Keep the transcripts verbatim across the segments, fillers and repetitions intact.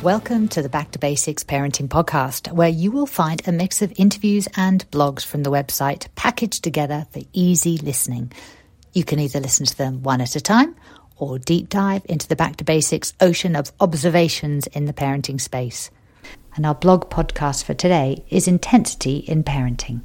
Welcome to the Back to Basics Parenting Podcast, where you will find a mix of interviews and blogs from the website packaged together for easy listening. You can either listen to them one at a time or deep dive into the Back to Basics ocean of observations in the parenting space. And our blog podcast for today is Intensity in Parenting.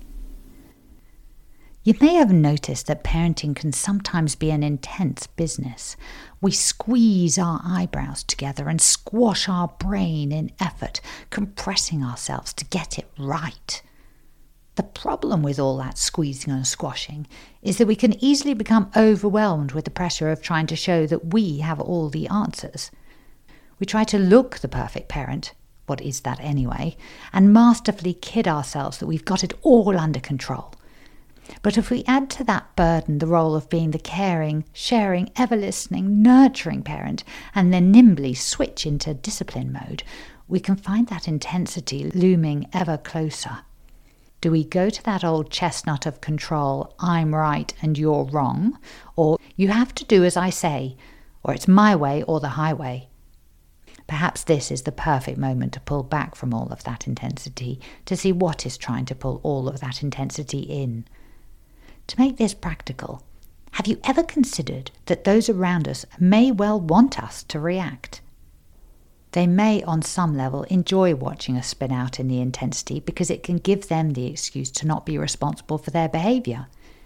You may have noticed that parenting can sometimes be an intense business. We squeeze our eyebrows together and squash our brain in effort, compressing ourselves to get it right. The problem with all that squeezing and squashing is that we can easily become overwhelmed with the pressure of trying to show that we have all the answers. We try to look the perfect parent, what is that anyway, and masterfully kid ourselves that we've got it all under control. But if we add to that burden the role of being the caring, sharing, ever-listening, nurturing parent, and then nimbly switch into discipline mode, we can find that intensity looming ever closer. Do we go to that old chestnut of control, I'm right and you're wrong, or you have to do as I say, or it's my way or the highway? Perhaps this is the perfect moment to pull back from all of that intensity, to see what is trying to pull all of that intensity in. To make this practical, have you ever considered that those around us may well want us to react? They may, on some level, enjoy watching us spin out in the intensity because it can give them the excuse to not be responsible for their behaviour.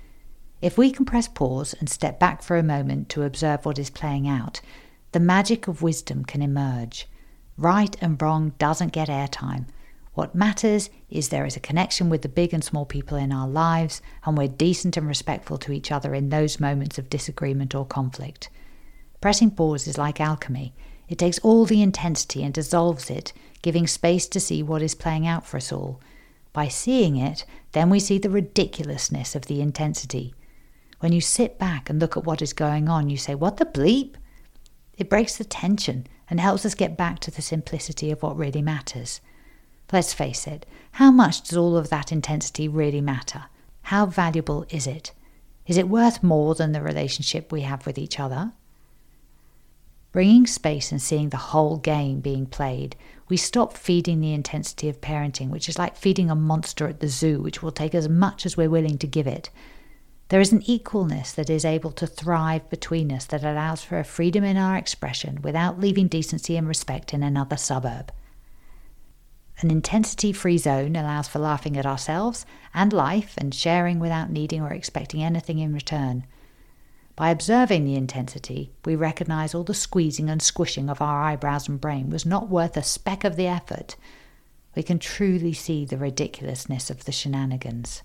If we can press pause and step back for a moment to observe what is playing out, the magic of wisdom can emerge. Right and wrong doesn't get airtime. What matters is there is a connection with the big and small people in our lives, and we're decent and respectful to each other in those moments of disagreement or conflict. Pressing pause is like alchemy. It takes all the intensity and dissolves it, giving space to see what is playing out for us all. By seeing it, then we see the ridiculousness of the intensity. When you sit back and look at what is going on, you say, "What the bleep?" It breaks the tension and helps us get back to the simplicity of what really matters. Let's face it, how much does all of that intensity really matter? How valuable is it? Is it worth more than the relationship we have with each other? Bringing space and seeing the whole game being played, we stop feeding the intensity of parenting, which is like feeding a monster at the zoo, which will take as much as we're willing to give it. There is an equalness that is able to thrive between us that allows for a freedom in our expression without leaving decency and respect in another suburb. An intensity-free zone allows for laughing at ourselves and life and sharing without needing or expecting anything in return. By observing the intensity, we recognize all the squeezing and squishing of our eyebrows and brain was not worth a speck of the effort. We can truly see the ridiculousness of the shenanigans.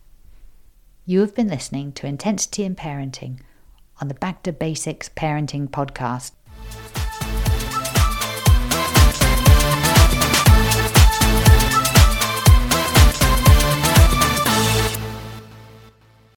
You have been listening to Intensity in Parenting on the Back to Basics Parenting Podcast.